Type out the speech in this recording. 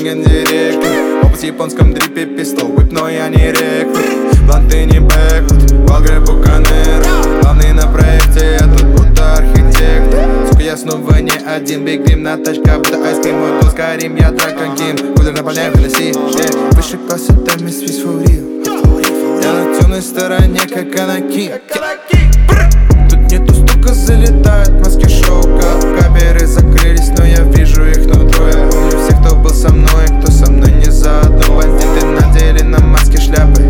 гендиректор. Опус в японском дрипе, пистол, whip, но я не ректор. Бланты не бэквуд, Валгрэ Буканер. Главный на проекте, я тут будто архитектор. Сука, я снова не один, биг дрим на тачка, будто айскрим. Мой голос Карим, я Дракон Ким. Кулер наполняю Хеннесси, высший класс, это мисс Свис for real. Я на темной стороне, как Анакин. Тут нету стука, залетают маски шоу. Камеры закрылись, но я вижу их нутро. Я помню всех, кто был со мной, кто со мной не заодно. Бандиты надели на маски шляпы.